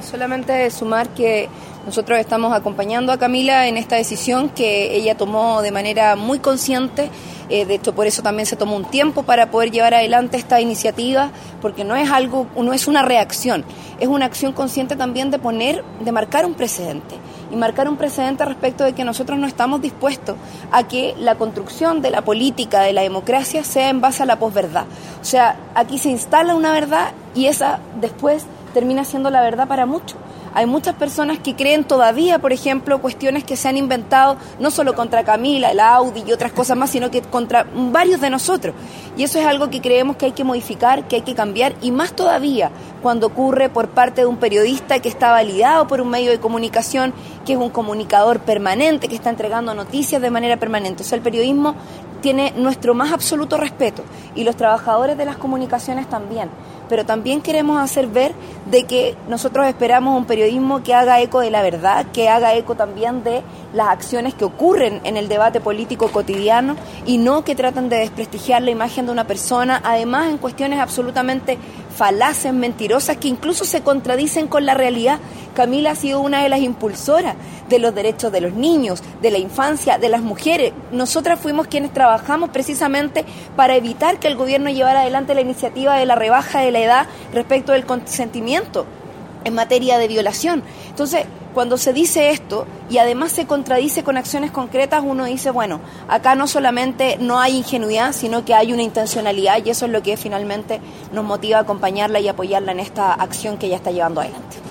Bueno, solamente sumar que nosotros estamos acompañando a Camila en esta decisión que ella tomó de manera muy consciente. De hecho, por eso también se tomó un tiempo para poder llevar adelante esta iniciativa, porque no es una reacción, es una acción consciente también de marcar un precedente. Y marcar un precedente respecto de que nosotros no estamos dispuestos a que la construcción de la política, de la democracia, sea en base a la posverdad. O sea, aquí se instala una verdad y esa después termina siendo la verdad para muchos. Hay muchas personas que creen todavía, por ejemplo, cuestiones que se han inventado no solo contra Camila, el Audi y otras cosas más, sino que contra varios de nosotros. Y eso es algo que creemos que hay que modificar, que hay que cambiar, y más todavía cuando ocurre por parte de un periodista que está validado por un medio de comunicación, que es un comunicador permanente, que está entregando noticias de manera permanente. O sea, el periodismo tiene nuestro más absoluto respeto y los trabajadores de las comunicaciones también. Pero también queremos hacer ver de que nosotros esperamos un periodismo que haga eco de la verdad, que haga eco también de las acciones que ocurren en el debate político cotidiano y no que traten de desprestigiar la imagen de una persona, además en cuestiones absolutamente falaces, mentirosas, que incluso se contradicen con la realidad. Camila ha sido una de las impulsoras de los derechos de los niños, de la infancia, de las mujeres. Nosotras fuimos quienes trabajamos precisamente para evitar que el gobierno llevara adelante la iniciativa de la rebaja de la edad respecto del consentimiento en materia de violación. Entonces, cuando se dice esto y además se contradice con acciones concretas, uno dice, bueno, acá no solamente no hay ingenuidad, sino que hay una intencionalidad, y eso es lo que finalmente nos motiva a acompañarla y apoyarla en esta acción que ella está llevando adelante.